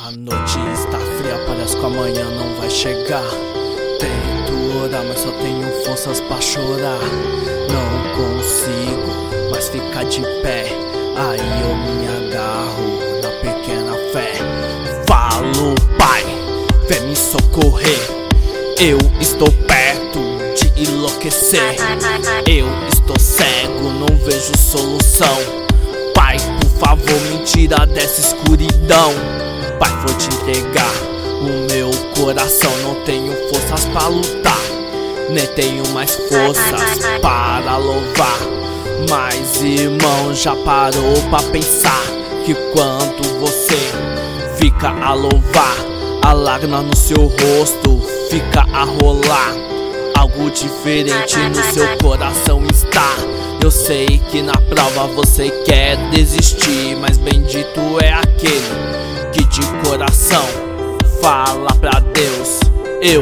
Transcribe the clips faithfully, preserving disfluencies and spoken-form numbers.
A noite está fria, parece que amanhã não vai chegar. Tento orar, mas só tenho forças pra chorar. Não consigo mais ficar de pé, aí eu me agarro na pequena fé. Falo, Pai, vem me socorrer. Eu estou perto de enlouquecer. Eu estou cego, não vejo solução. Pai, por favor, me tira dessa escuridão. Pai, vou te entregar o meu coração. Não tenho forças pra lutar, nem tenho mais forças para louvar. Mas, irmão, já parou pra pensar que quando você fica a louvar, a lágrima no seu rosto fica a rolar. Algo diferente no seu coração está. Eu sei que na prova você quer desistir, mas bendito é aquele que de coração fala pra Deus: eu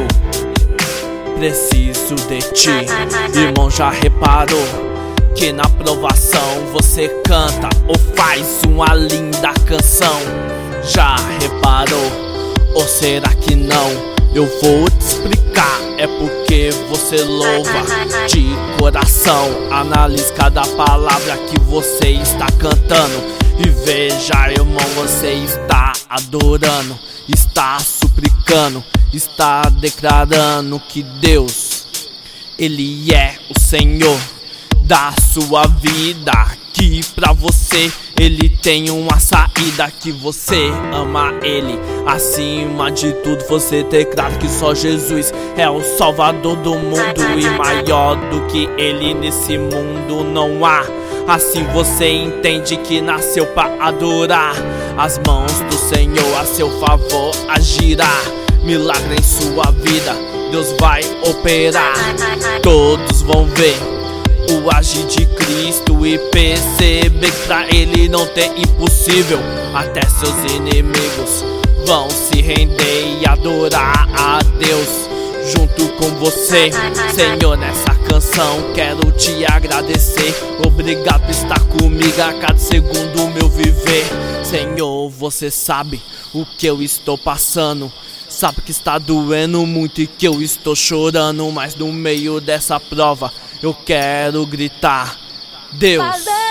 preciso de ti. Irmão, já reparou que na provação você canta ou faz uma linda canção? Já reparou? Ou será que não? Eu vou te explicar, é porque você louva de coração. Analise cada palavra que você está cantando e veja, irmão, você está adorando, está suplicando, está declarando que Deus, Ele é o Senhor da sua vida, que pra você Ele tem uma saída, que você ama Ele acima de tudo. Você declara que só Jesus é o Salvador do mundo, e maior do que Ele nesse mundo não há. Assim você entende que nasceu pra adorar. As mãos do Senhor a seu favor agirá. Milagre em sua vida Deus vai operar. Todos vão ver o agir de Cristo e perceber que pra Ele não tem impossível. Até seus inimigos vão se render e adorar a Deus junto com você. Senhor, nessa canção quero te agradecer. Obrigado por estar comigo a cada segundo do meu viver. Senhor, você sabe o que eu estou passando, sabe que está doendo muito e que eu estou chorando, mas no meio dessa prova eu quero gritar: Deus,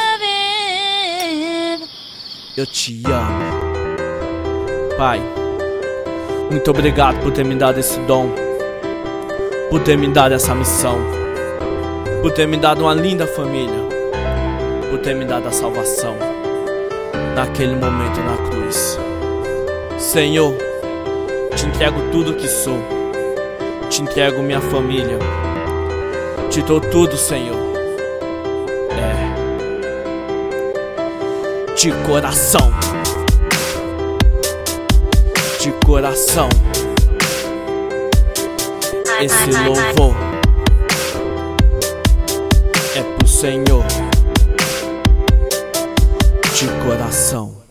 eu te amo. Pai, muito obrigado por ter me dado esse dom, por ter me dado essa missão, por ter me dado uma linda família, por ter me dado a salvação naquele momento na cruz. Senhor, te entrego tudo que sou, te entrego minha família, te dou tudo, Senhor. É, de coração, de coração, esse louvor é pro Senhor, de coração.